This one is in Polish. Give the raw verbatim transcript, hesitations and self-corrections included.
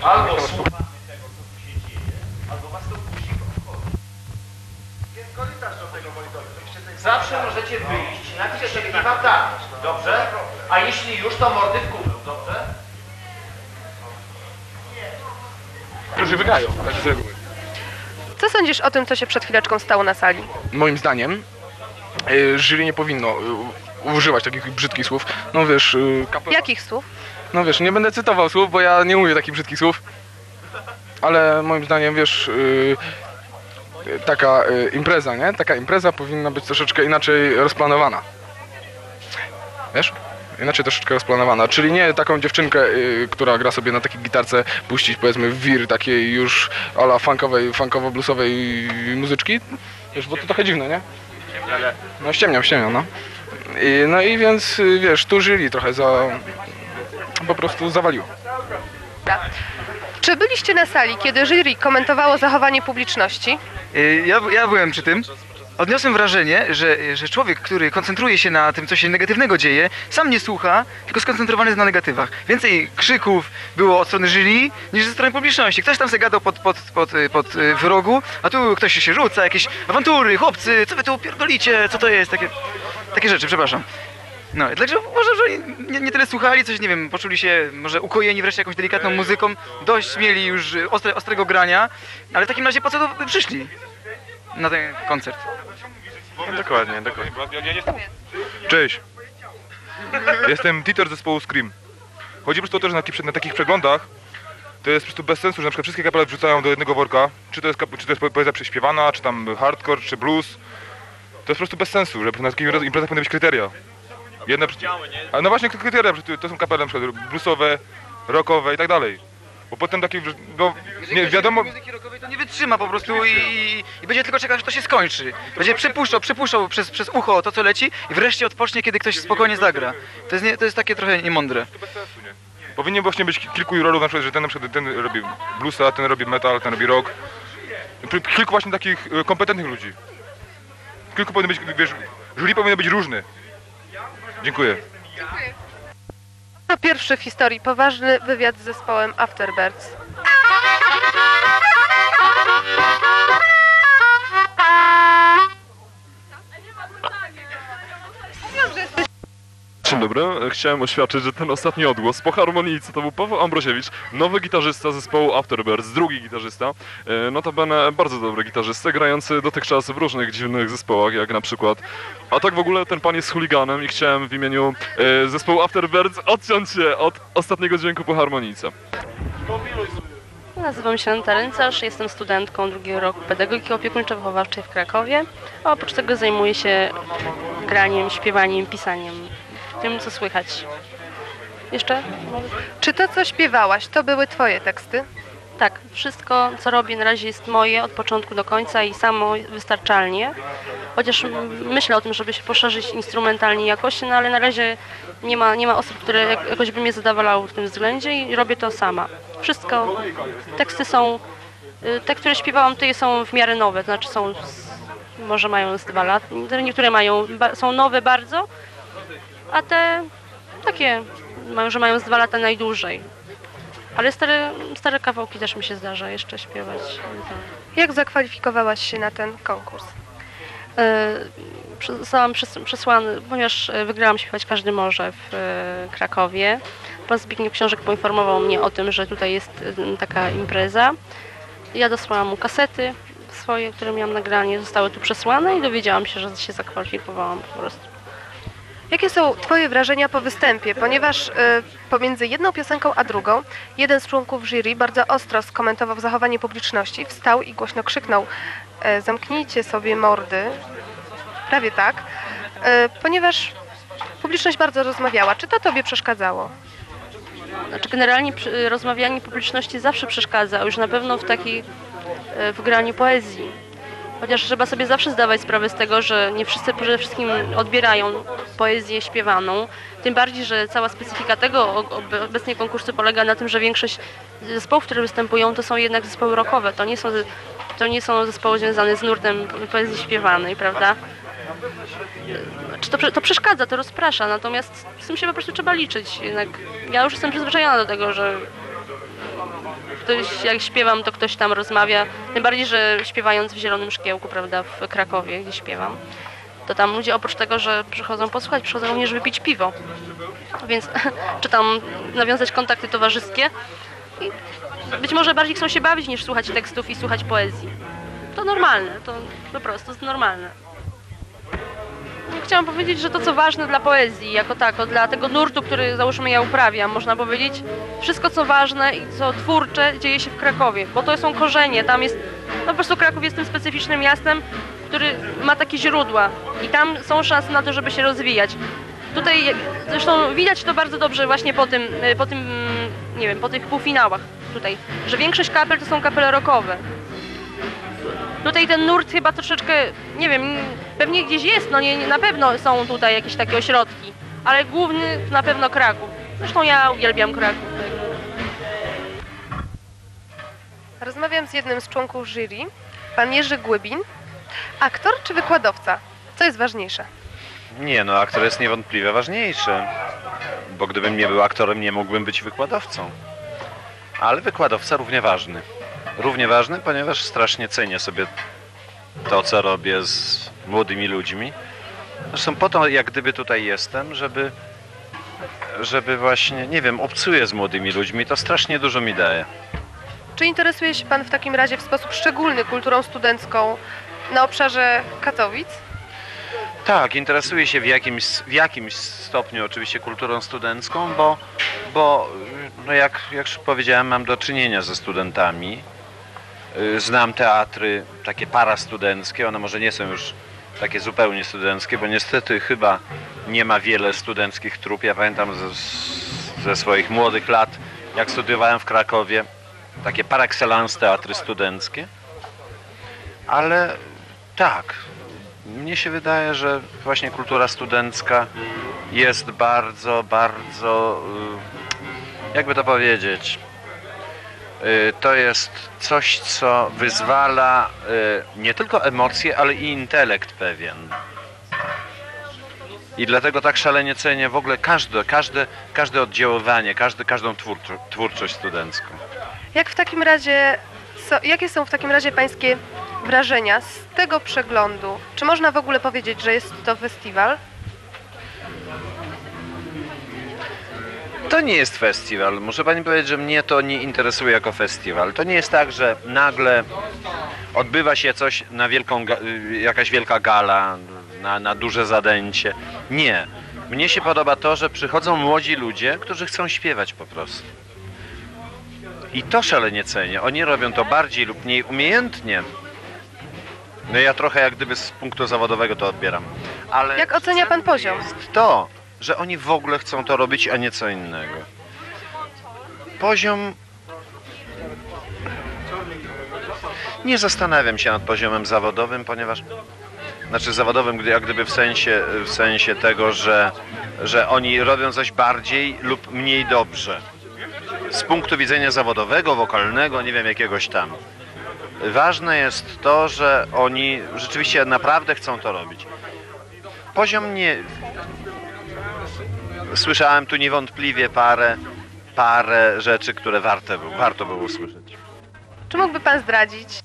Albo słuchamy tego, co tu się dzieje, albo was to musi obchodzić. Jest korytarz do tego monitoru. Zawsze możecie wyjść, napisać sobie i wam dać, dobrze? A jeśli już, to mordy w kubeł, dobrze? Którzy wygrają, tak z reguły. Co sądzisz o tym, co się przed chwileczką stało na sali? Moim zdaniem y, jury nie powinno y, używać takich brzydkich słów. No wiesz, y, kapela... Jakich słów? No wiesz, nie będę cytował słów, bo ja nie mówię takich brzydkich słów. Ale moim zdaniem, wiesz, y, taka y, impreza, nie? Taka impreza powinna być troszeczkę inaczej rozplanowana. Wiesz? Inaczej troszeczkę rozplanowana, czyli nie taką dziewczynkę, y, która gra sobie na takiej gitarce, puścić powiedzmy w wir takiej już ala funkowej, funkowo-bluesowej muzyczki, wiesz, bo to trochę dziwne, nie? No ściemniam, ściemniam, no. I, no i więc, y, wiesz, tu jury trochę za... po prostu zawaliło. Czy byliście na sali, kiedy jury komentowało zachowanie publiczności? Ja, ja byłem przy tym. Odniosłem wrażenie, że, że człowiek, który koncentruje się na tym, co się negatywnego dzieje, sam nie słucha, tylko skoncentrowany jest na negatywach. Więcej krzyków było od strony jury niż ze strony publiczności. Ktoś tam se gadał pod, pod, pod, pod w rogu, a tu ktoś się rzuca, jakieś awantury, chłopcy, co wy tu pierdolicie, co to jest, takie, takie rzeczy, przepraszam. No, dlaczego uważam, że oni nie, nie tyle słuchali, coś, nie wiem, poczuli się może ukojeni wreszcie jakąś delikatną muzyką, dość mieli już ostre, ostrego grania, ale w takim razie po co to przyszli na ten koncert? No, dokładnie, dokładnie. Cześć. Jestem Titor z zespołu Scream. Chodzi po prostu o to, że na, takich, na takich przeglądach to jest po prostu bez sensu, że na przykład wszystkie kapele wrzucają do jednego worka. Czy to jest, czy to jest poezja prześpiewana, czy tam hardcore, czy blues. To jest po prostu bez sensu, że na takich imprezach powinny być kryteria. Jedne, a no właśnie kryteria, to są kapele na przykład bluesowe, rockowe i tak dalej. Bo potem takie, no nie wiadomo... Muzyki rockowej to nie wytrzyma po prostu i, i będzie tylko czekał, aż to się skończy. Będzie przepuszczał, przepuszczał przez, przez ucho to, co leci i wreszcie odpocznie, kiedy ktoś spokojnie zagra. To jest, nie, to jest takie trochę niemądre. To bez sensu, nie? Powinien właśnie być kilku jurorów, na przykład, że ten na przykład ten robi bluesa, ten robi metal, ten robi rock. Kilku właśnie takich kompetentnych ludzi. Kilku powinno być, wiesz, jury powinno być różne. Dziękuję. To pierwszy w historii poważny wywiad z zespołem Afterbirds. Dzień dobry, chciałem oświadczyć, że ten ostatni odgłos po harmonijce to był Paweł Ambrosiewicz, nowy gitarzysta zespołu Afterbirds, drugi gitarzysta, notabene bardzo dobry gitarzysta, grający dotychczas w różnych dziwnych zespołach, jak na przykład, a tak w ogóle ten pan jest chuliganem i chciałem w imieniu e, zespołu Afterbirds odciąć się od ostatniego dźwięku po harmonijce. Nazywam się Aneta Ręcarz, jestem studentką drugiego roku pedagogiki opiekuńczo-wychowawczej w Krakowie, a oprócz tego zajmuję się graniem, śpiewaniem, pisaniem, tym co słychać. Jeszcze? Czy to, co śpiewałaś, to były twoje teksty? Tak, wszystko co robię na razie jest moje od początku do końca i samo wystarczalnie. Chociaż myślę o tym, żeby się poszerzyć instrumentalnie jakoś, no ale na razie nie ma, nie ma osób, które jakoś by mnie zadowalały w tym względzie i robię to sama. Wszystko, teksty są, te, które śpiewałam tutaj są w miarę nowe, to znaczy są, może mają z dwa lata, niektóre mają, są nowe bardzo, a te takie, że mają z dwa lata najdłużej. Ale stare, stare kawałki też mi się zdarza jeszcze śpiewać. Jak zakwalifikowałaś się na ten konkurs? Zostałam przesłany, ponieważ wygrałam śpiewać Każdy Może w Krakowie. Pan Zbigniew Książek poinformował mnie o tym, że tutaj jest taka impreza. Ja dosłałam mu kasety swoje, które miałam nagranie, zostały tu przesłane i dowiedziałam się, że się zakwalifikowałam po prostu. Jakie są twoje wrażenia po występie? Ponieważ y, pomiędzy jedną piosenką a drugą jeden z członków jury bardzo ostro skomentował zachowanie publiczności, wstał i głośno krzyknął y, zamknijcie sobie mordy, prawie tak, y, ponieważ publiczność bardzo rozmawiała. Czy to tobie przeszkadzało? Znaczy generalnie przy, rozmawianie publiczności zawsze przeszkadza, a już na pewno w takiej y, w graniu poezji. Chociaż trzeba sobie zawsze zdawać sprawę z tego, że nie wszyscy przede wszystkim odbierają poezję śpiewaną. Tym bardziej, że cała specyfika tego obecnie konkursu polega na tym, że większość zespołów, które występują, to są jednak zespoły rockowe. To nie są, to nie są zespoły związane z nurtem poezji śpiewanej, prawda? To, to przeszkadza, to rozprasza, natomiast z tym się po prostu trzeba liczyć. Jednak ja już jestem przyzwyczajona do tego, że Ktoś, jak śpiewam, to ktoś tam rozmawia. Tym bardziej, że śpiewając w Zielonym Szkiełku, prawda, w Krakowie, gdzie śpiewam, to tam ludzie oprócz tego, że przychodzą posłuchać, przychodzą również wypić piwo. Więc czy tam nawiązać kontakty towarzyskie. I być może bardziej chcą się bawić niż słuchać tekstów i słuchać poezji. To normalne, to po prostu jest normalne. Chciałam powiedzieć, że to co ważne dla poezji jako tako, dla tego nurtu, który załóżmy ja uprawiam, można powiedzieć, wszystko co ważne i co twórcze dzieje się w Krakowie, bo to są korzenie, tam jest, no po prostu Kraków jest tym specyficznym miastem, który ma takie źródła i tam są szanse na to, żeby się rozwijać. Tutaj zresztą widać to bardzo dobrze właśnie po tym, po tym, nie wiem, po tych półfinałach tutaj, że większość kapel to są kapele rockowe. Tutaj ten nurt chyba troszeczkę, nie wiem, pewnie gdzieś jest, no nie, na pewno są tutaj jakieś takie ośrodki, ale główny to na pewno Kraków. Zresztą ja uwielbiam Kraków. Rozmawiam z jednym z członków jury, pan Jerzy Głybin. Aktor czy wykładowca? Co jest ważniejsze? Nie, no aktor jest niewątpliwie ważniejszy, bo gdybym nie był aktorem, nie mógłbym być wykładowcą. Ale wykładowca równie ważny. Równie ważny, ponieważ strasznie cenię sobie to, co robię z młodymi ludźmi. Zresztą po to, jak gdyby tutaj jestem, żeby, żeby właśnie, nie wiem, obcuję z młodymi ludźmi, to strasznie dużo mi daje. Czy interesuje się pan w takim razie w sposób szczególny kulturą studencką na obszarze Katowic? Tak, interesuję się w jakimś, w jakimś stopniu oczywiście kulturą studencką, bo, bo no jak, jak już powiedziałem, mam do czynienia ze studentami. Znam teatry takie parastudenckie, one może nie są już takie zupełnie studenckie, bo niestety chyba nie ma wiele studenckich trup. Ja pamiętam ze, ze swoich młodych lat, jak studiowałem w Krakowie, takie par excellence teatry studenckie. Ale tak, mnie się wydaje, że właśnie kultura studencka jest bardzo, bardzo, jakby to powiedzieć, to jest coś, co wyzwala nie tylko emocje, ale i intelekt pewien. I dlatego tak szalenie cenię w ogóle każde, każde, każde oddziaływanie, każde, każdą twórczo, twórczość studencką. Jak w takim razie, so, jakie są w takim razie pańskie wrażenia z tego przeglądu? Czy można w ogóle powiedzieć, że jest to festiwal? To nie jest festiwal. Muszę pani powiedzieć, że mnie to nie interesuje jako festiwal. To nie jest tak, że nagle odbywa się coś na wielką, jakaś wielka gala, na, na duże zadęcie. Nie. Mnie się podoba to, że przychodzą młodzi ludzie, którzy chcą śpiewać po prostu. I to szalenie cenię. Oni robią to bardziej lub mniej umiejętnie. No ja trochę jak gdyby z punktu zawodowego to odbieram. Ale jak ocenia pan poziom? Jest to, że oni w ogóle chcą to robić, a nie co innego. Poziom... Nie zastanawiam się nad poziomem zawodowym, ponieważ... Znaczy zawodowym, jak gdyby w sensie, w sensie tego, że, że oni robią coś bardziej lub mniej dobrze. Z punktu widzenia zawodowego, wokalnego, nie wiem, jakiegoś tam. Ważne jest to, że oni rzeczywiście naprawdę chcą to robić. Poziom nie... Słyszałem tu niewątpliwie parę, parę rzeczy, które warte było, warto było usłyszeć. Czy mógłby pan zdradzić,